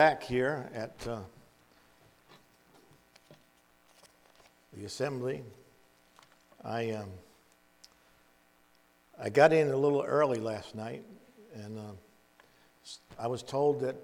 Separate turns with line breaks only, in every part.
Back here at the assembly. I got in a little early last night, and I was told that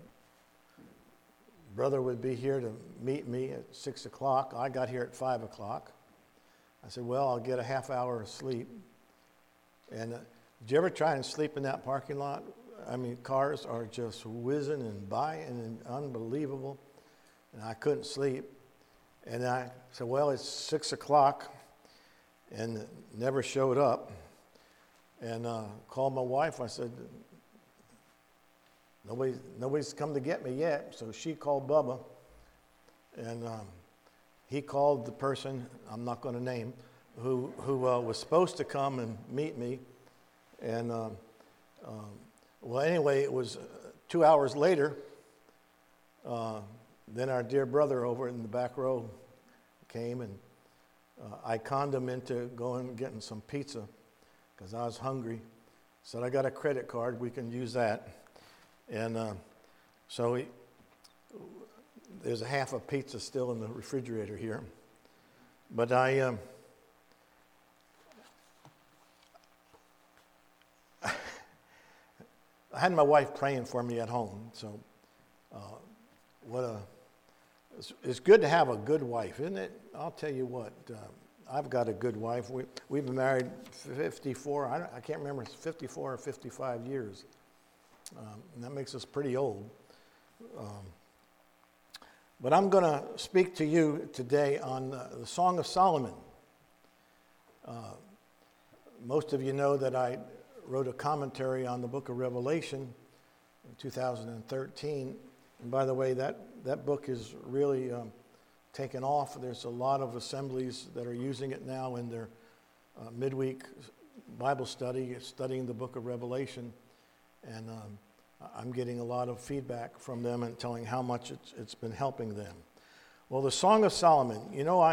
brother would be here to meet me at 6 o'clock. I got here at 5 o'clock. I said, well, I'll get a half hour of sleep. And did you ever try and sleep in that parking lot? I mean, cars are just whizzing and by and unbelievable. And I couldn't sleep. And I said, well, it's 6 o'clock, and never showed up. And called my wife. I said, nobody's come to get me yet. So she called Bubba, and he called the person, I'm not going to name, who was supposed to come and meet me. And well, anyway, it was 2 hours later. Then our dear brother over in the back row came, and I conned him into going and getting some pizza because I was hungry. Said, I got a credit card, we can use that. And so there's a half a pizza still in the refrigerator here. But I had my wife praying for me at home. So it's good to have a good wife, isn't it? I'll tell you what, I've got a good wife. We've been married 54, I can't remember, it's 54 or 55 years. And that makes us pretty old. But I'm going to speak to you today on the Song of Solomon. Most of you know that I wrote a commentary on the book of Revelation in 2013. And by the way, that book is really taken off. There's a lot of assemblies that are using it now in their midweek Bible study, studying the book of Revelation. And I'm getting a lot of feedback from them and telling how much it's been helping them. Well, the Song of Solomon, you know,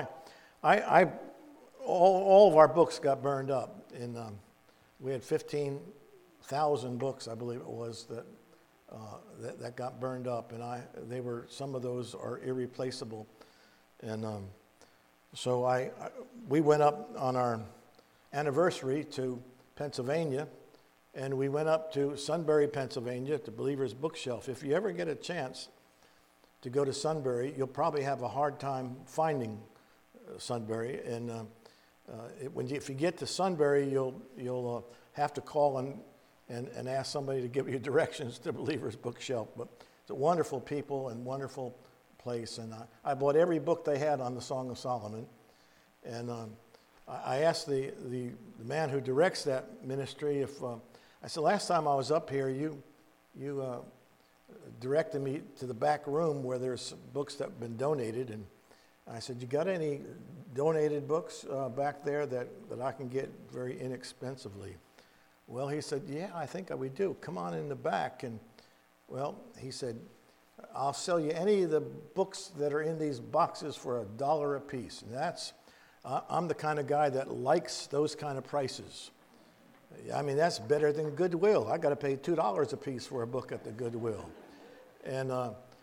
all of our books got burned up. We had 15,000 books, I believe it was, that got burned up, and some of those are irreplaceable. And so we went up on our anniversary to Pennsylvania. And we went up to Sunbury, Pennsylvania, at the Believer's Bookshelf. If you ever get a chance to go to Sunbury, you'll probably have a hard time finding Sunbury. And if you get to Sunbury, you'll have to call and ask somebody to give you directions to Believer's Bookshelf. But it's a wonderful people and wonderful place. And I bought every book they had on the Song of Solomon. And I asked the man who directs that ministry if... I said, last time I was up here, you directed me to the back room where there's books that have been donated. And I said, you got any donated books back there that I can get very inexpensively? Well, he said, yeah, I think we do. Come on in the back. And, well, he said, I'll sell you any of the books that are in these boxes for $1 a piece. And I'm the kind of guy that likes those kind of prices. I mean, that's better than Goodwill. I got to pay $2 a piece for a book at the Goodwill. And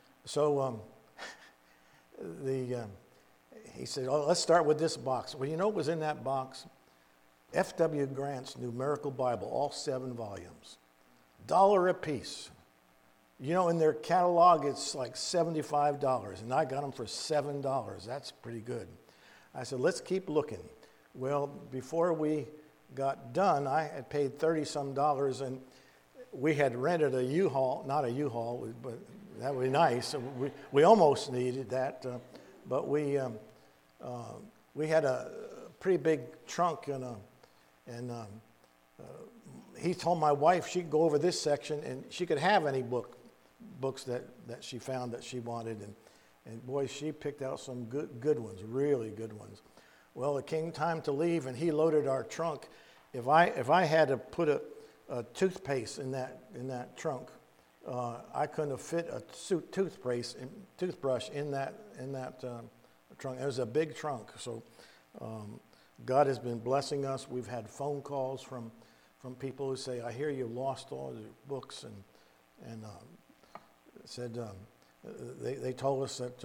he said, oh, let's start with this box. Well, you know what was in that box? F.W. Grant's Numerical Bible, all 7 volumes. $1 a piece. You know, in their catalog, it's like $75, and I got them for $7. That's pretty good. I said, let's keep looking. Well, before we got done, I had paid $30-some, and we had rented a U-Haul, not a U-Haul, but that would be nice. We almost needed that, but we had a pretty big trunk, and he told my wife she could go over this section, and she could have any books that she found that she wanted, and boy, she picked out some good ones, really good ones. Well, it came time to leave, and he loaded our trunk. If I had to put a toothpaste in that trunk, I couldn't have fit a toothbrush in that trunk. It was a big trunk. So God has been blessing us. We've had phone calls from people who say, "I hear you lost all your books," and said they told us that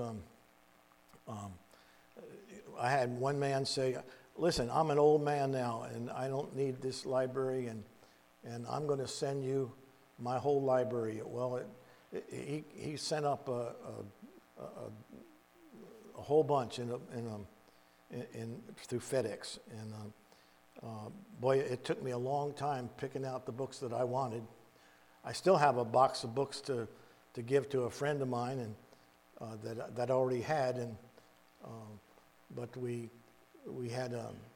I had one man say, listen, I'm an old man now, and I don't need this library, and I'm going to send you my whole library. Well, he sent up a whole bunch through FedEx, and boy, it took me a long time picking out the books that I wanted. I still have a box of books to give to a friend of mine, and that I already had, and but we had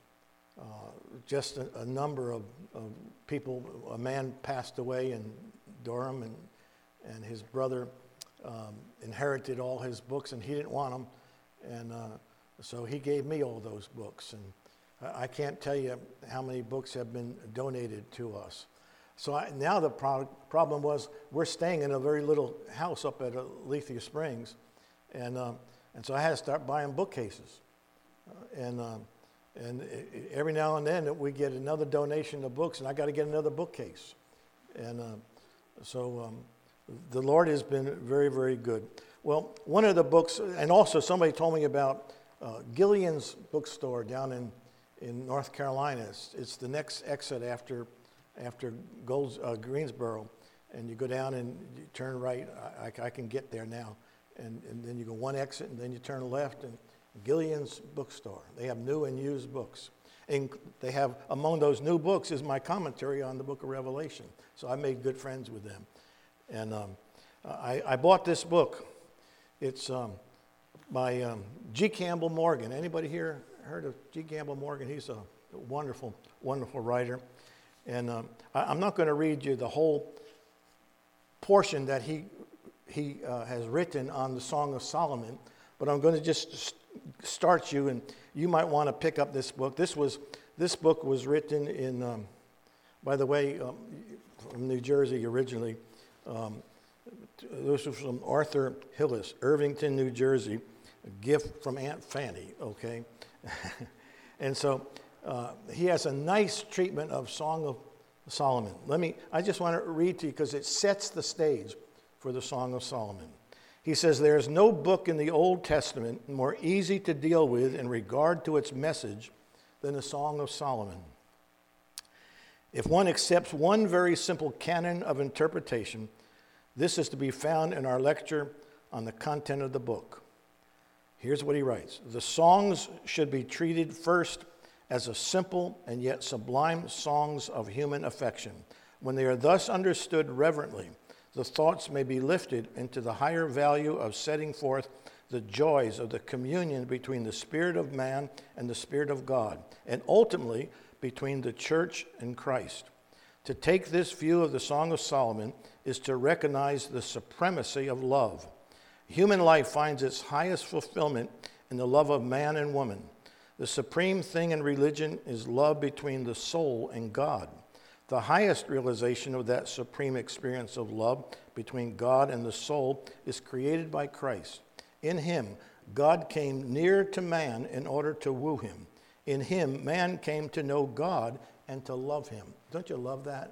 just a number of people. A man passed away in Durham, and his brother inherited all his books, and he didn't want them, and so he gave me all those books, and I can't tell you how many books have been donated to us. So now the problem was we're staying in a very little house up at Alethea Springs, and so I had to start buying bookcases, and every now and then we get another donation of books, and I got to get another bookcase, and so the Lord has been very, very good. Well, one of the books, and also somebody told me about Gillian's bookstore down in North Carolina. It's the next exit after Greensboro, and you go down and you turn right. I can get there now, and then you go one exit, and then you turn left, and Gillian's bookstore. They have new and used books, and they have, among those new books is my commentary on the book of Revelation. So I made good friends with them, and I bought this book. It's by G. Campbell Morgan. Anybody here heard of G. Campbell Morgan? He's a wonderful, wonderful writer. And I'm not going to read you the whole portion that he has written on the Song of Solomon, but I'm going to just start you, and you might want to pick up this book. This book was written in, by the way, from New Jersey originally. This was from Arthur Hillis, Irvington, New Jersey, a gift from Aunt Fanny, okay? And so he has a nice treatment of Song of Solomon. I just want to read to you because it sets the stage for the Song of Solomon. He says, there is no book in the Old Testament more easy to deal with in regard to its message than the Song of Solomon. If one accepts one very simple canon of interpretation, this is to be found in our lecture on the content of the book. Here's what he writes. The songs should be treated first as a simple and yet sublime songs of human affection. When they are thus understood reverently, the thoughts may be lifted into the higher value of setting forth the joys of the communion between the spirit of man and the spirit of God, and ultimately between the church and Christ. To take this view of the Song of Solomon is to recognize the supremacy of love. Human life finds its highest fulfillment in the love of man and woman. The supreme thing in religion is love between the soul and God. The highest realization of that supreme experience of love between God and the soul is created by Christ. In him, God came near to man in order to woo him. In him, man came to know God and to love him. Don't you love that?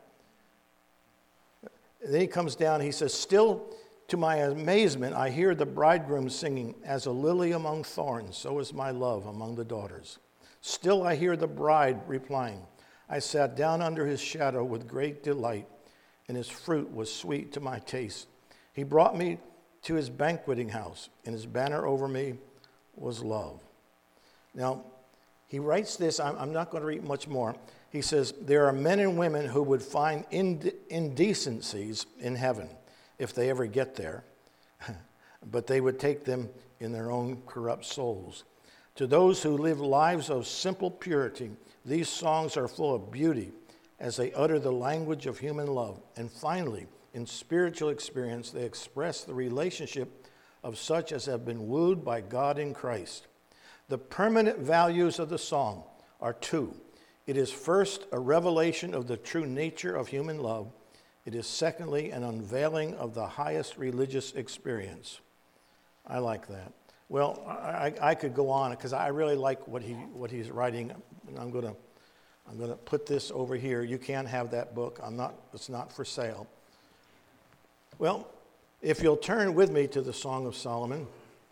Then he comes down, he says, still to my amazement, I hear the bridegroom singing, as a lily among thorns, so is my love among the daughters. Still I hear the bride replying, I sat down under his shadow with great delight, and his fruit was sweet to my taste. He brought me to his banqueting house, and his banner over me was love. Now, he writes this, I'm not going to read much more. He says, there are men and women who would find indecencies in heaven if they ever get there, but they would take them in their own corrupt souls. To those who live lives of simple purity, these songs are full of beauty as they utter the language of human love. And finally, in spiritual experience, they express the relationship of such as have been wooed by God in Christ. The permanent values of the song are two. It is first a revelation of the true nature of human love. It is secondly an unveiling of the highest religious experience. I like that. Well, I could go on because I really like what he's writing. I'm going to put this over here. You can't have that book. It's not for sale. Well, if you'll turn with me to the Song of Solomon,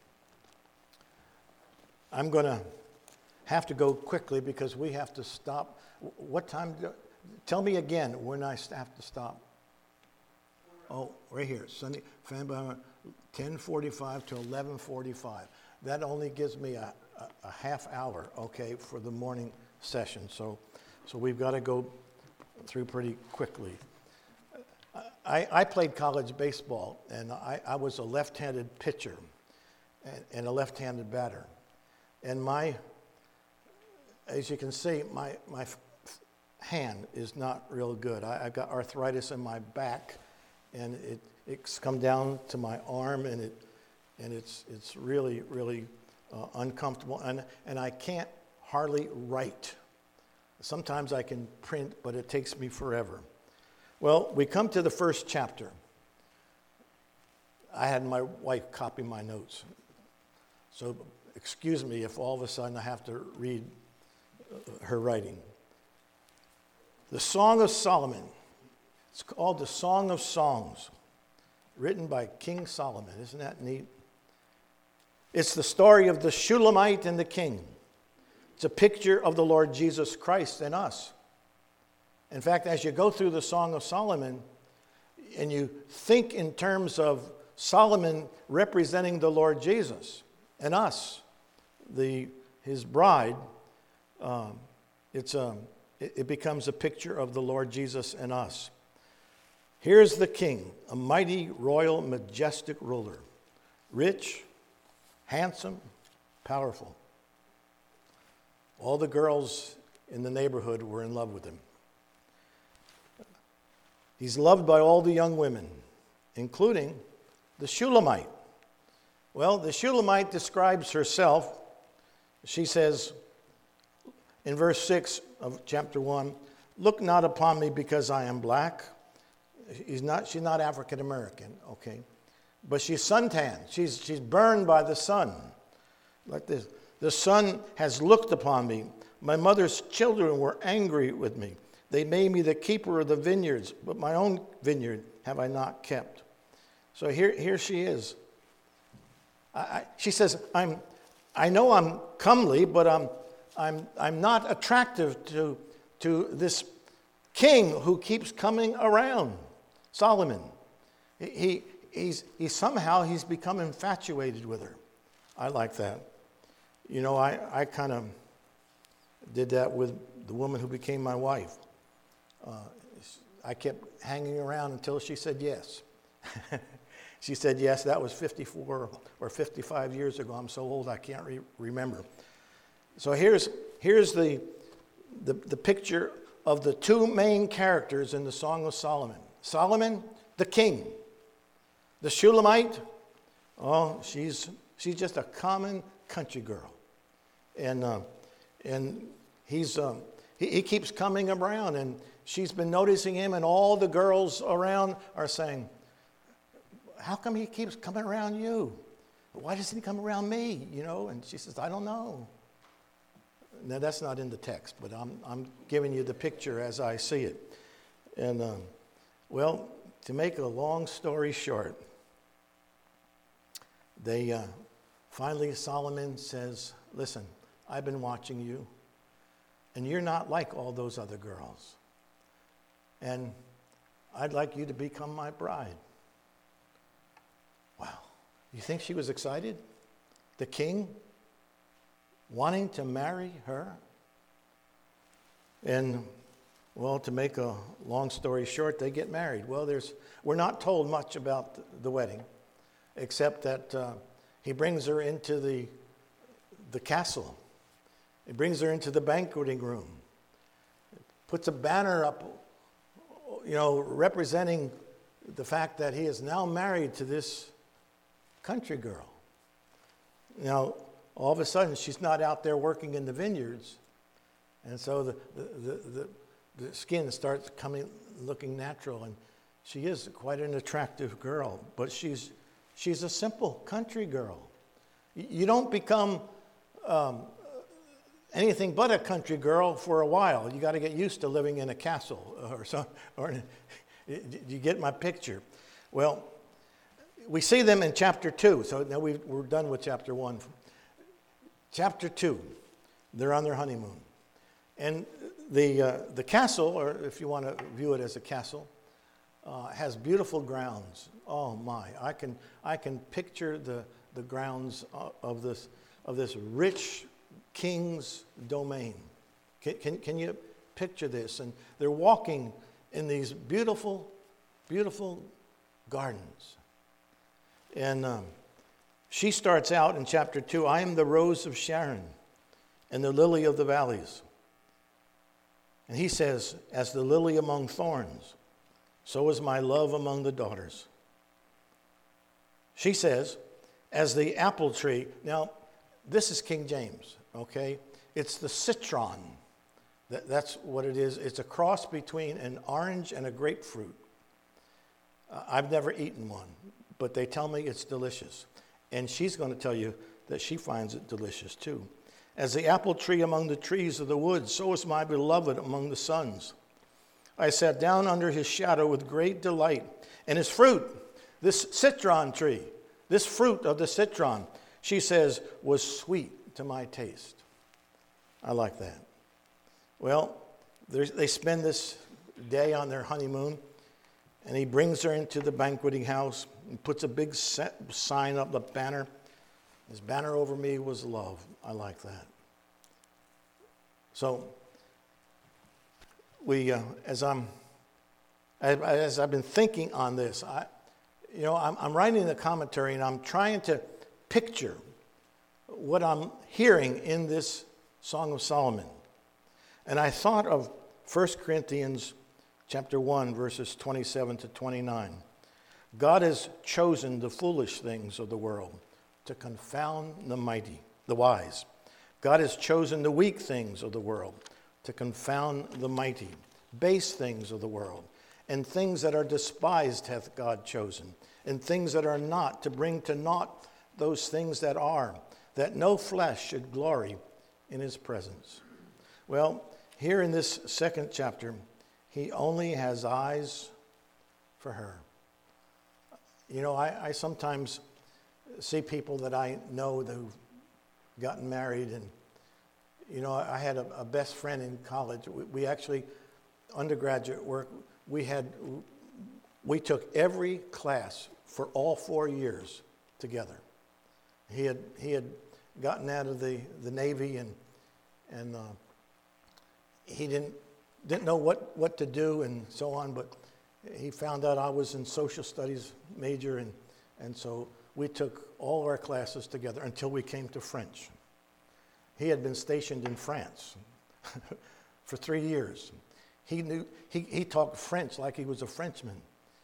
I'm going to have to go quickly because we have to stop. What time? Tell me again when I have to stop. Oh, right here. Sunday, 10:45 to 11:45. That only gives me a half hour, okay, for the morning session. So we've got to go through pretty quickly. I played college baseball, and I was a left-handed pitcher and a left-handed batter. And as you can see, my hand is not real good. I've got arthritis in my back, and it's come down to my arm, and it's really, really uncomfortable. And I can't hardly write. Sometimes I can print, but it takes me forever. Well, we come to the first chapter. I had my wife copy my notes. So excuse me if all of a sudden I have to read her writing. The Song of Solomon. It's called the Song of Songs, written by King Solomon. Isn't that neat? It's the story of the Shulamite and the king. It's a picture of the Lord Jesus Christ and us. In fact, as you go through the Song of Solomon and you think in terms of Solomon representing the Lord Jesus and us, his bride, it becomes a picture of the Lord Jesus and us. Here's the king, a mighty, royal, majestic ruler, rich, handsome, powerful. All the girls in the neighborhood were in love with him. He's loved by all the young women, including the Shulamite. Well, the Shulamite describes herself. She says in verse 6 of chapter 1, "Look not upon me because I am black." She's not African American, okay? But she's suntanned. She's burned by the sun. Like this. "The sun has looked upon me. My mother's children were angry with me. They made me the keeper of the vineyards, but my own vineyard have I not kept." So here she is. She says, I know I'm comely, but I'm not attractive to this king who keeps coming around, Solomon. He's become infatuated with her. I like that. You know, I kind of did that with the woman who became my wife. I kept hanging around until she said yes. She said yes. That was 54 or 55 years ago. I'm so old I can't remember. So here's the picture of the two main characters in the Song of Solomon. Solomon, the king. The Shulamite, she's just a common country girl, and he keeps coming around, and she's been noticing him, and all the girls around are saying, "How come he keeps coming around you? Why doesn't he come around me?" You know, and she says, "I don't know." Now that's not in the text, but I'm giving you the picture as I see it. And well, to make a long story short, finally Solomon says, "Listen, I've been watching you, and you're not like all those other girls. And I'd like you to become my bride." Wow. You think she was excited? The king wanting to marry her? And, well, to make a long story short, they get married. Well, we're not told much about the wedding, except that he brings her into the castle. He brings her into the banqueting room. Puts a banner up, you know, representing the fact that he is now married to this country girl. Now, all of a sudden, she's not out there working in the vineyards, and so the skin starts looking natural, and she is quite an attractive girl, but she's a simple country girl. You don't become anything but a country girl for a while. You got to get used to living in a castle or you get my picture. Well, we see them in chapter 2. So now we're done with chapter 1. Chapter 2, they're on their honeymoon. And the castle, or if you want to view it as a castle, has beautiful grounds. Oh my, I can picture the grounds of this rich king's domain. Can you picture this? And they're walking in these beautiful, beautiful gardens. And she starts out in chapter 2, I am the rose of Sharon and the lily of the valleys. And he says, as the lily among thorns, so is my love among the daughters. She says, as the apple tree. Now, this is King James, okay? It's the citron. That's what it is. It's a cross between an orange and a grapefruit. I've never eaten one, but they tell me it's delicious. And she's going to tell you that she finds it delicious too. As the apple tree among the trees of the woods, so is my beloved among the sons. I sat down under his shadow with great delight. And his fruit, this citron tree, this fruit of the citron, she says, was sweet to my taste. I like that. Well, they spend this day on their honeymoon, and he brings her into the banqueting house and puts a big sign up, the banner. His banner over me was love. I like that. So, as I've been thinking on this, I'm writing the commentary and I'm trying to picture what I'm hearing in this Song of Solomon. And I thought of 1 Corinthians chapter 1, verses 27 to 29. God has chosen the foolish things of the world to confound the wise. God has chosen the weak things of the world to confound the mighty. Base things of the world, and things that are despised hath God chosen, and things that are not, to bring to naught those things that are, that no flesh should glory in his presence. Well, here in this second chapter, he only has eyes for her. I sometimes see people that I know who've gotten married, and I had a best friend in college. We actually, undergraduate work, we took every class for all 4 years together. He had gotten out of the Navy, and he didn't know what to do and so on, but he found out I was in social studies major, and so we took all our classes together until we came to French. He had been stationed in France for 3 years. He talked French like he was a Frenchman,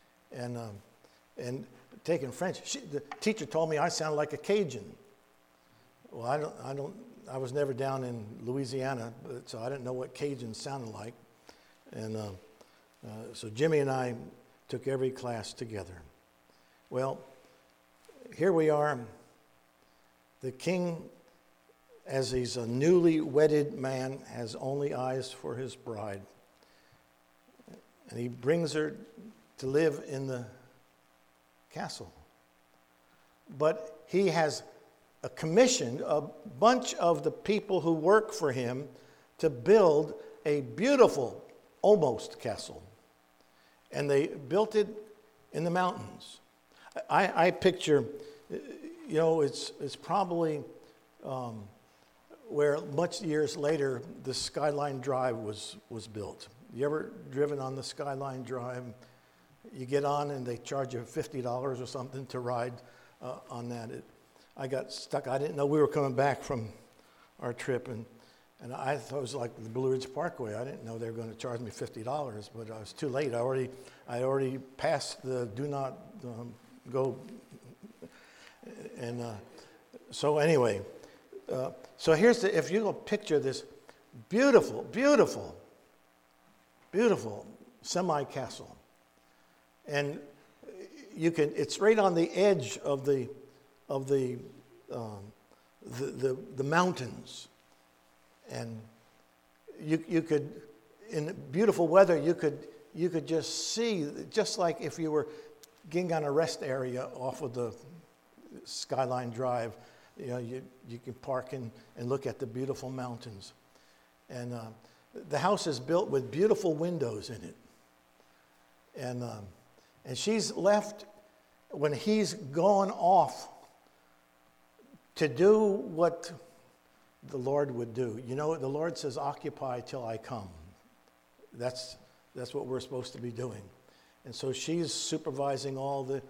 and taking French. The teacher told me I sounded like a Cajun. Well, I was never down in Louisiana, so I didn't know what Cajun sounded like, and so Jimmy and I took every class together. Well, here we are. The king, as he's a newly wedded man, has only eyes for his bride. And he brings her to live in the castle. But he has commissioned a bunch of the people who work for him to build a beautiful, almost castle. And they built it in the mountains. I picture, it's probably where much years later the Skyline Drive was built. You ever driven on the Skyline Drive? You get on and they charge you $50 or something to ride on that. I got stuck. I didn't know we were coming back from our trip, and I thought it was like the Blue Ridge Parkway. I didn't know they were going to charge me $50, but I was too late. I already passed the do not go. And so anyway, so here's if you go picture this beautiful, beautiful, beautiful semi-castle. And it's right on the edge of the mountains. And you could, in beautiful weather, you could just see, just like if you were getting on a rest area off of the Skyline Drive. You can park and look at the beautiful mountains. And the house is built with beautiful windows in it. And she's left when he's gone off to do what the Lord would do. The Lord says, occupy till I come. That's what we're supposed to be doing. And so she's supervising all the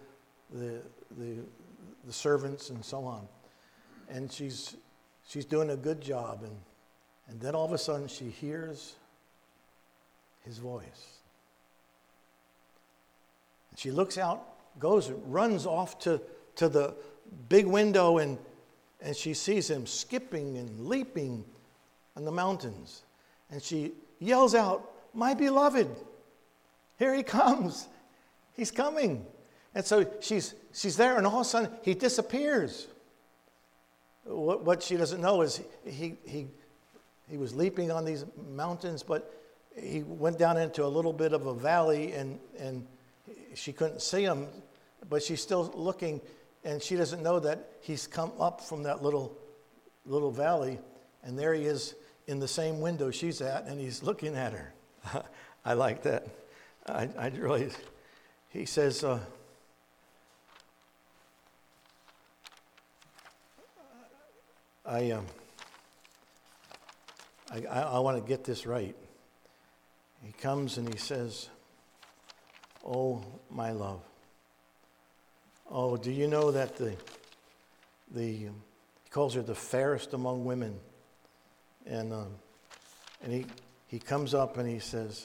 servants and so on. And she's doing a good job. And then all of a sudden she hears his voice. And she looks out, runs off to the big window, and she sees him skipping and leaping on the mountains. And she yells out, my beloved, here he comes. He's coming. And so she's there, and all of a sudden he disappears. What she doesn't know is he was leaping on these mountains, but he went down into a little bit of a valley, and she couldn't see him, but she's still looking, and she doesn't know that he's come up from that little valley, and there he is in the same window she's at, and he's looking at her. I like that. I really. He says, I want to get this right. He comes and he says, oh, my love. Oh, do you know that he calls her the fairest among women? And he comes up and he says,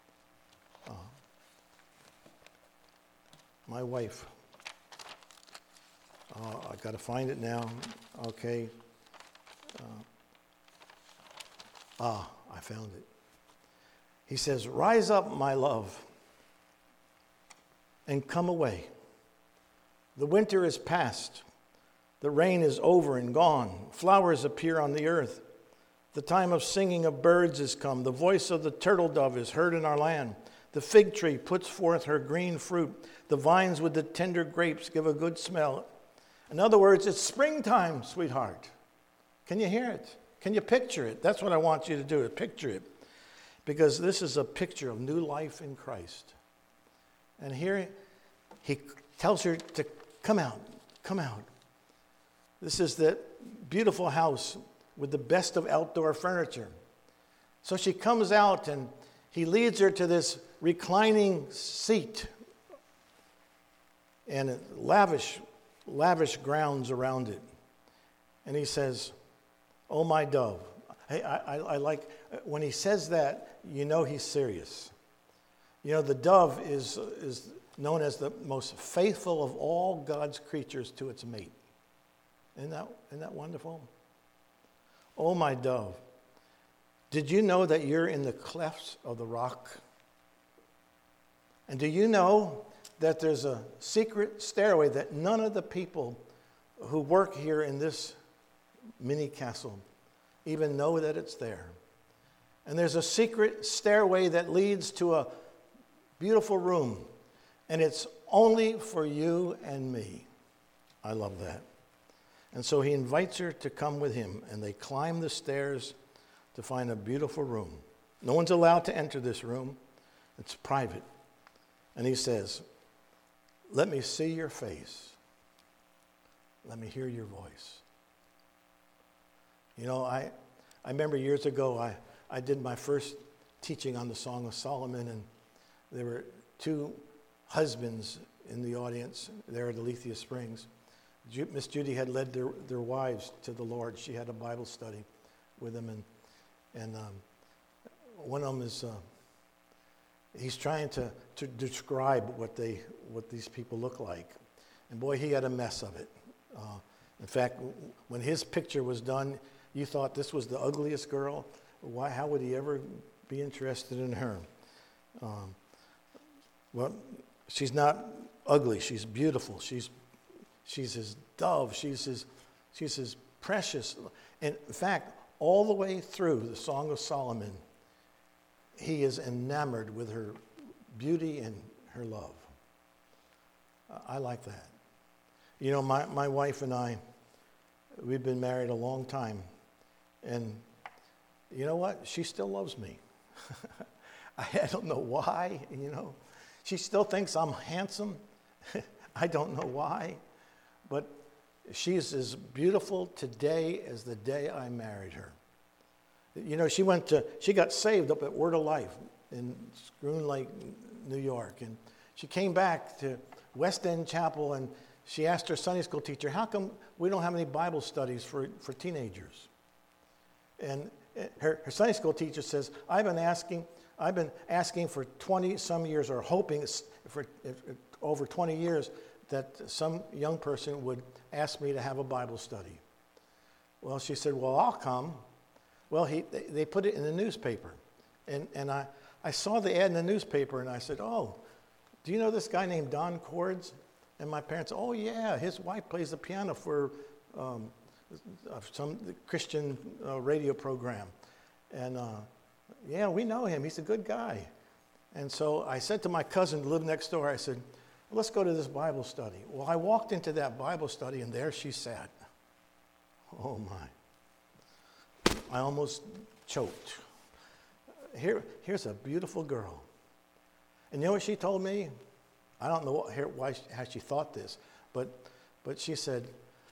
my wife. I got to find it now. Okay. I found it. He says, rise up, my love, and come away. The winter is past. The rain is over and gone. Flowers appear on the earth. The time of singing of birds is come. The voice of the turtle dove is heard in our land. The fig tree puts forth her green fruit. The vines with the tender grapes give a good smell. In other words, it's springtime, sweetheart. Can you hear it? Can you picture it? That's what I want you to do, is picture it. Because this is a picture of new life in Christ. And here he tells her to come out, come out. This is the beautiful house with the best of outdoor furniture. So she comes out and he leads her to this reclining seat and lavish grounds around it. And he says, oh, my dove. Hey, I like, when he says that, he's serious. The dove is known as the most faithful of all God's creatures to its mate. Isn't that wonderful? Oh, my dove, did you know that you're in the clefts of the rock? And do you know that there's a secret stairway that none of the people who work here in this mini castle even know that it's there? And there's a secret stairway that leads to a beautiful room, and it's only for you and me. I love that. And so he invites her to come with him, and they climb the stairs to find a beautiful room. No one's allowed to enter this room. It's private. And he says, let me see your face. Let me hear your voice. I remember years ago, I did my first teaching on the Song of Solomon, and there were two husbands in the audience there at Alethea Springs. Miss Judy had led their wives to the Lord. She had a Bible study with them, and one of them is he's trying to describe what these people look like, and boy, he had a mess of it. In fact, when his picture was done, you thought this was the ugliest girl. Why? How would he ever be interested in her? Well, she's not ugly. She's beautiful. She's his dove. She's his precious. And in fact, all the way through the Song of Solomon, he is enamored with her beauty and her love. I like that. You know, my wife and I, we've been married a long time. And you know what? She still loves me. I don't know why, you know. She still thinks I'm handsome. I don't know why. But she's as beautiful today as the day I married her. You know, she got saved up at Word of Life in Schroon Lake, New York. And she came back to West End Chapel, and she asked her Sunday school teacher, how come we don't have any Bible studies for teenagers? And her Sunday school teacher says, I've been asking for 20 some years, or hoping for over 20 years, that some young person would ask me to have a Bible study. Well, she said, well, I'll come. Well, they put it in the newspaper. And I saw the ad in the newspaper, and I said, oh, do you know this guy named Don Cords? And my parents, oh, yeah, his wife plays the piano for some Christian radio program. And yeah, we know him. He's a good guy. And so I said to my cousin who lived next door, I said, let's go to this Bible study. Well, I walked into that Bible study, and there she sat. Oh, my. I almost choked. Here's a beautiful girl. And you know what she told me? I don't know how she thought this, but she said,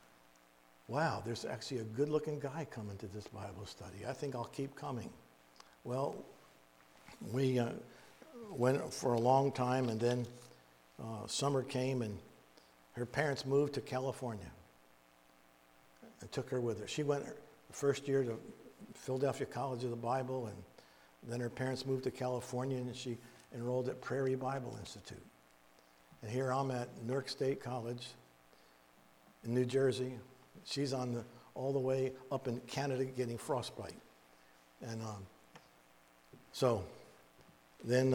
wow, there's actually a good-looking guy coming to this Bible study. I think I'll keep coming. Well, we went for a long time, and then summer came, and her parents moved to California and took her with her. She went the first year to Philadelphia College of the Bible, and then her parents moved to California, and she enrolled at Prairie Bible Institute. And here I'm at Newark State College in New Jersey. She's all the way up in Canada getting frostbite. And so then,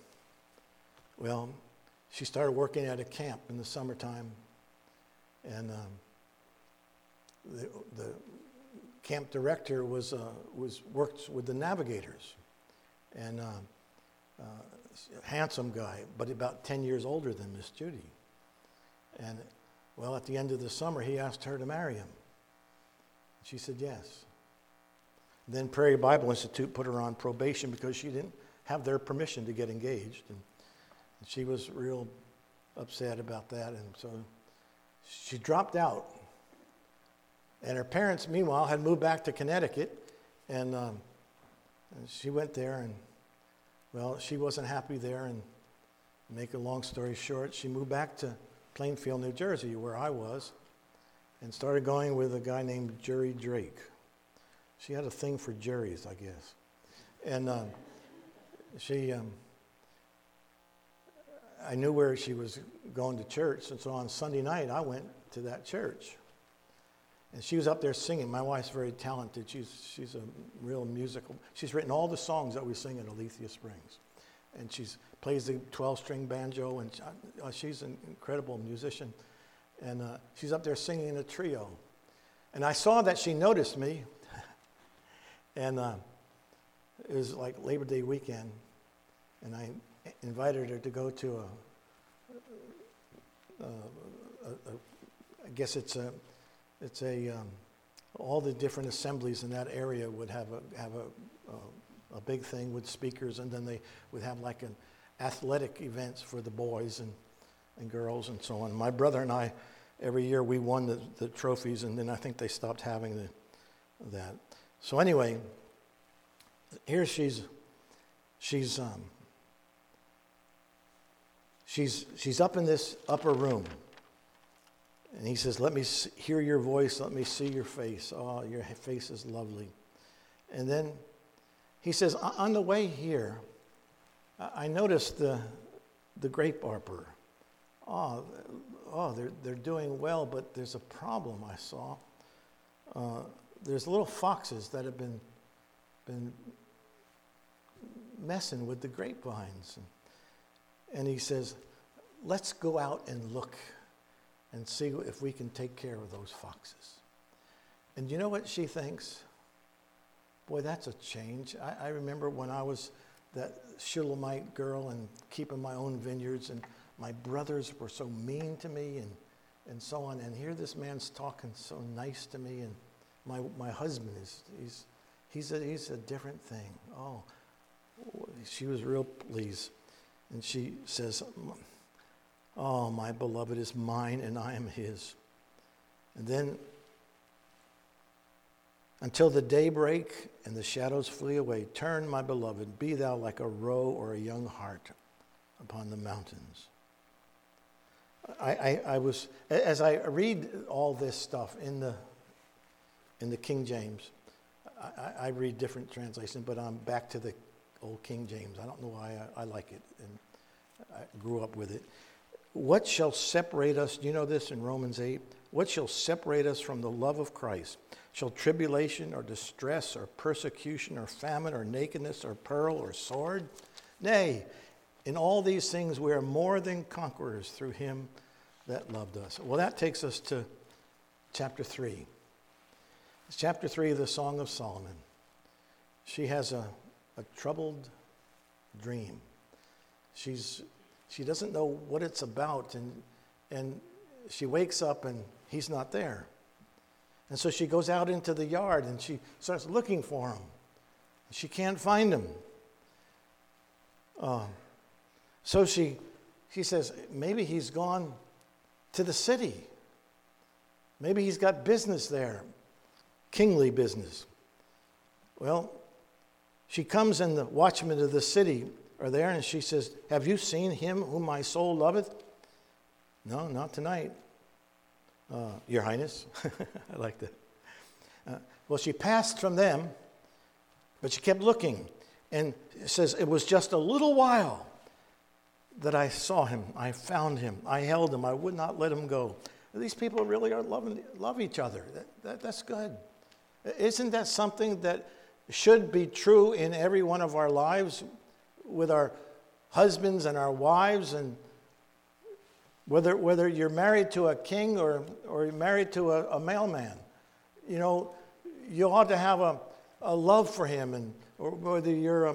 well, she started working at a camp in the summertime. And the camp director worked with the navigators. And handsome guy, but about 10 years older than Miss Judy. And, well, at the end of the summer, he asked her to marry him. She said yes. Then Prairie Bible Institute put her on probation because she didn't have their permission to get engaged. And she was real upset about that. And so she dropped out. And her parents, meanwhile, had moved back to Connecticut. And she went there, and well, she wasn't happy there, and to make a long story short, she moved back to Plainfield, New Jersey, where I was, and started going with a guy named Jerry Drake. She had a thing for Jerry's, I guess. And I knew where she was going to church, and so on Sunday night, I went to that church. And she was up there singing. My wife's very talented. She's a real musical. She's written all the songs that we sing at Alethea Springs. And she plays the 12-string banjo, and she's an incredible musician. And she's up there singing in a trio. And I saw that she noticed me. And it was like Labor Day weekend. And I invited her to go to I guess it's all the different assemblies in that area would have a big thing with speakers, and then they would have like an athletic events for the boys and girls and so on. My brother and I, every year we won the trophies, and then I think they stopped having that. So anyway, here she's up in this upper room. And he says, let me hear your voice, let me see your face. Oh, your face is lovely. And then he says, on the way here, I noticed the grape arbor. Oh, they're doing well, but there's a problem I saw. There's little foxes that have been messing with the grapevines. And he says, let's go out and look and see if we can take care of those foxes. And you know what she thinks? Boy, that's a change. I remember when I was that Shulamite girl and keeping my own vineyards, and my brothers were so mean to me and so on. And here this man's talking so nice to me, and my husband he's a different thing. Oh, she was real pleased. And she says, oh, my beloved is mine and I am his. And then, until the daybreak and the shadows flee away, turn, my beloved, be thou like a roe or a young hart upon the mountains. I was, as I read all this stuff in the King James, I read different translations, but I'm back to the old King James. I don't know why I like it, and I grew up with it. What shall separate us? Do you know this in Romans 8? What shall separate us from the love of Christ? Shall tribulation or distress or persecution or famine or nakedness or peril or sword? Nay, in all these things we are more than conquerors through him that loved us. Well, that takes us to chapter 3. It's chapter 3 of the Song of Solomon. She has a troubled dream. She doesn't know what it's about, and she wakes up and he's not there. And so she goes out into the yard and she starts looking for him. She can't find him. So she says, maybe he's gone to the city. Maybe he's got business there, kingly business. Well, she comes and the watchmen of the city are there, and she says, have you seen him whom my soul loveth? No, not tonight. Your Highness. I like that. Well, she passed from them, but she kept looking. And it says, it was just a little while that I saw him. I found him. I held him. I would not let him go. These people really are love each other. That's good. Isn't that something that should be true in every one of our lives with our husbands and our wives? And whether you're married to a king or you're married to a mailman, you know, you ought to have a love for him. Or whether you're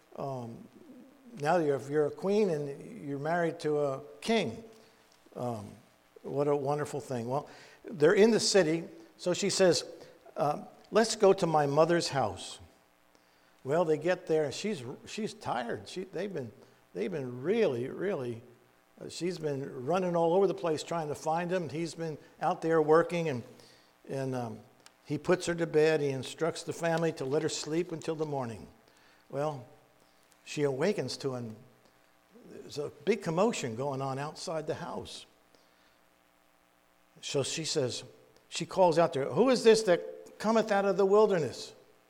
if you're a queen and you're married to a king, what a wonderful thing. Well, they're in the city, so she says, let's go to my mother's house. Well, they get there, and she's tired. They've been really. She's been running all over the place trying to find him. He's been out there working, and he puts her to bed. He instructs the family to let her sleep until the morning. Well, she awakens to him. There's a big commotion going on outside the house. So she calls out there, who is this that cometh out of the wilderness?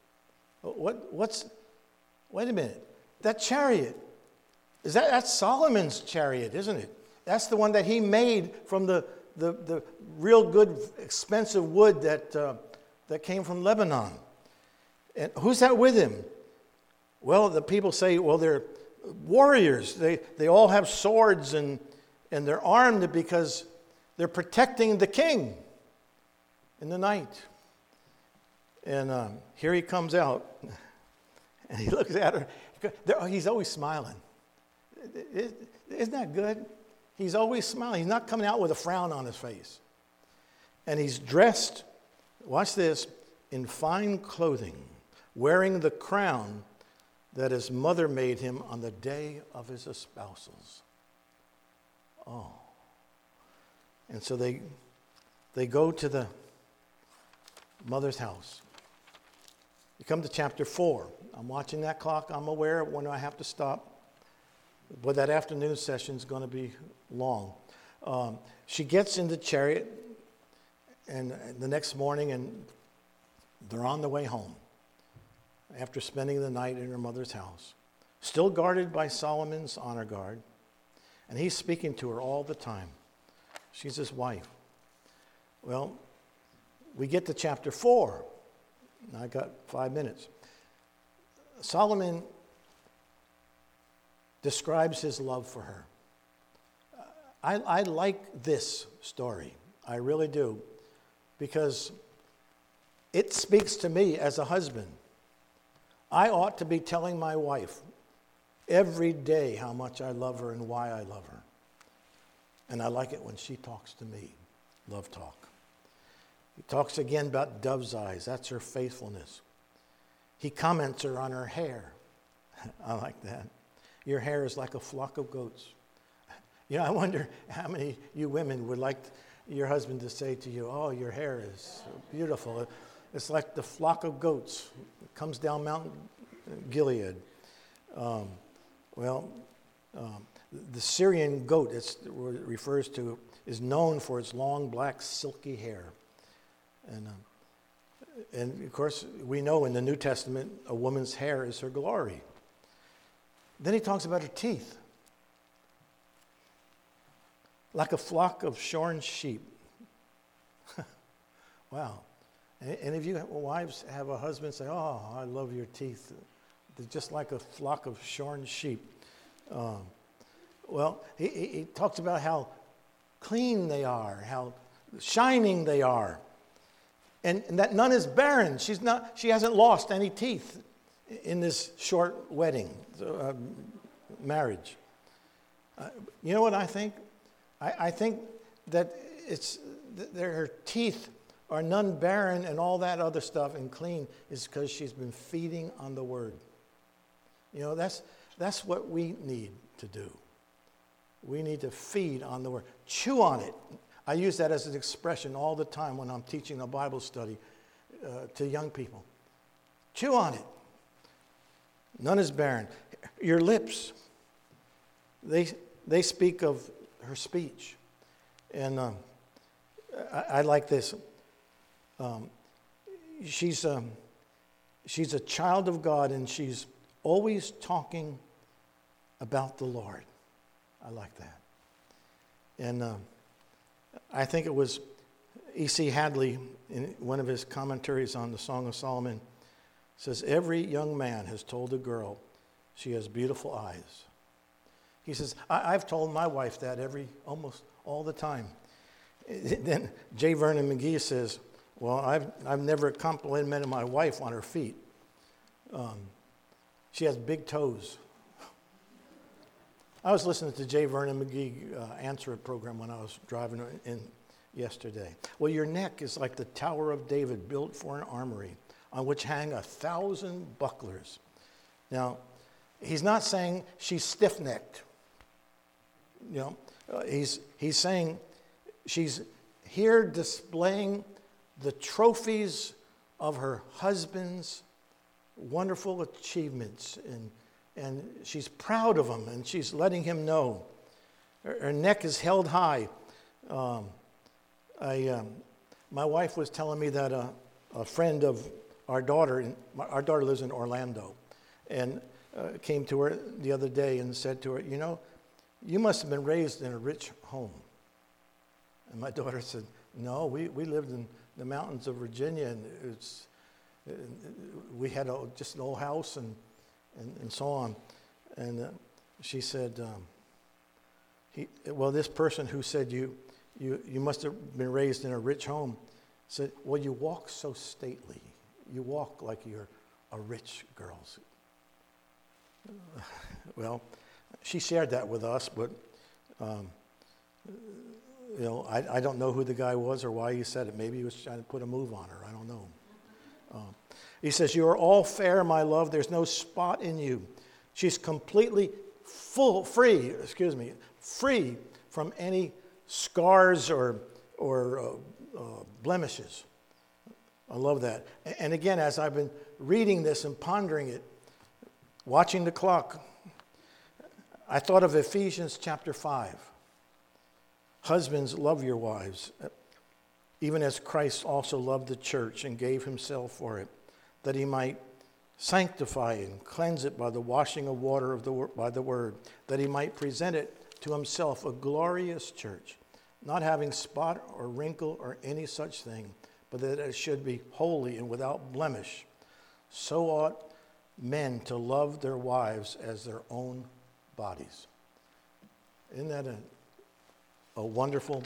Wait a minute. That chariot, that's Solomon's chariot, isn't it? That's the one that he made from the real good, expensive wood that came from Lebanon. And who's that with him? Well, the people say, well, they're warriors. They all have swords and they're armed because they're protecting the king in the night. And here he comes out, and he looks at her. He's always smiling. Isn't that good? He's always smiling. He's not coming out with a frown on his face. And he's dressed, watch this, in fine clothing, wearing the crown that his mother made him on the day of his espousals. Oh. And so they go to the mother's house. You come to chapter 4. I'm watching that clock. I'm aware of when I have to stop. But that afternoon session is going to be long. She gets in the chariot and the next morning, and they're on the way home after spending the night in her mother's house, still guarded by Solomon's honor guard. And he's speaking to her all the time. She's his wife. Well, we get to chapter 4. I got 5 minutes. Solomon describes his love for her. I like this story. I really do. Because it speaks to me as a husband. I ought to be telling my wife every day how much I love her and why I love her. And I like it when she talks to me. Love talk. He talks again about dove's eyes. That's her faithfulness. He comments her on her hair. I like that. Your hair is like a flock of goats. You know, I wonder how many you women would like your husband to say to you, oh, your hair is beautiful. It's like the flock of goats. It comes down Mount Gilead. The Syrian goat, it refers to, is known for its long, black, silky hair. And of course, we know in the New Testament, a woman's hair is her glory. Then he talks about her teeth. Like a flock of shorn sheep. Wow. Any of you wives have a husband say, oh, I love your teeth. They're just like a flock of shorn sheep. He talks about how clean they are, how shining they are, and that none is barren. She hasn't lost any teeth in this short wedding, marriage. You know what I think? I think that her teeth are none barren and all that other stuff and clean is because she's been feeding on the Word. You know, that's what we need to do. We need to feed on the Word. Chew on it. I use that as an expression all the time when I'm teaching a Bible study to young people. Chew on it. None is barren. Your lips, they speak of her speech. And I like this. She's a child of God, and she's always talking about the Lord. I like that. And I think it was E.C. Hadley, in one of his commentaries on the Song of Solomon, says, every young man has told a girl she has beautiful eyes. He says, I've told my wife that almost all the time. Then J. Vernon McGee says, well, I've never complimented my wife on her feet. She has big toes. I was listening to J. Vernon McGee answer a program when I was driving in yesterday. Well, your neck is like the Tower of David built for an armory on which hang 1,000 bucklers. Now, he's not saying she's stiff-necked. You know, he's saying she's here displaying the trophies of her husband's wonderful achievements, and she's proud of them, and she's letting him know. Her neck is held high. My wife was telling me that a friend of our daughter lives in Orlando, and came to her the other day and said to her, you know, you must have been raised in a rich home. And my daughter said, no, we lived in the mountains of Virginia, and we had just an old house and so on. And she said, this person who said you must have been raised in a rich home said, well, you walk so stately. You walk like you're a rich girl. Well, she shared that with us, but I don't know who the guy was or why he said it. Maybe he was trying to put a move on her. I don't know. He says, you are all fair, my love. There's no spot in you. She's completely free from any scars or blemishes. I love that. And again, as I've been reading this and pondering it, watching the clock, I thought of Ephesians chapter 5. Husbands, love your wives, even as Christ also loved the church and gave himself for it, that he might sanctify and cleanse it by the washing of water by the word, that he might present it to himself a glorious church, not having spot or wrinkle or any such thing, but that it should be holy and without blemish. So ought men to love their wives as their own bodies. Isn't that a wonderful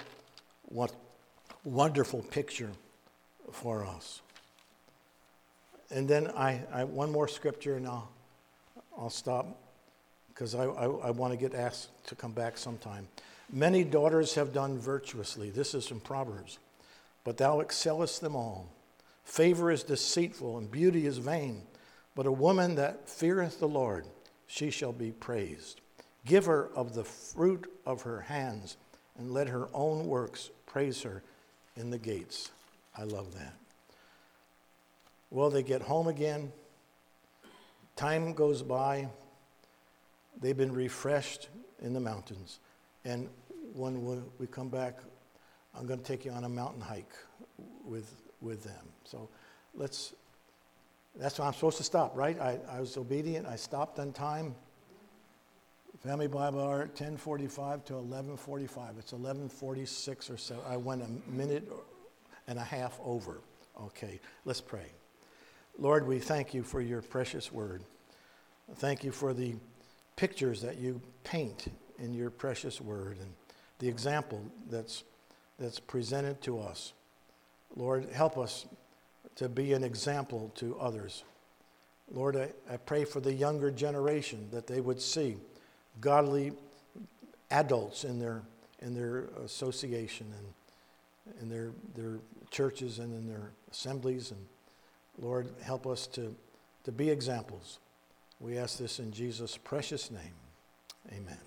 picture for us? And then I one more scripture, and I'll stop, because I want to get asked to come back sometime. Many daughters have done virtuously. This is from Proverbs. But thou excellest them all. Favor is deceitful and beauty is vain. But a woman that feareth the Lord, she shall be praised. Give her of the fruit of her hands, and let her own works praise her in the gates. I love that. Well, they get home again. Time goes by. They've been refreshed in the mountains. And when we come back, I'm going to take you on a mountain hike with them. So that's when I'm supposed to stop, right? I was obedient. I stopped on time. Family Bible hour, 10:45 to 11:45. It's 11:46 or so. I went a minute and a half over. Okay, let's pray. Lord, we thank you for your precious word. Thank you for the pictures that you paint in your precious word and the example that's presented to us. Lord, help us to be an example to others. Lord, I pray for the younger generation that they would see godly adults in their association and in their churches and in their assemblies. And Lord, help us to be examples. We ask this in Jesus' precious name. Amen.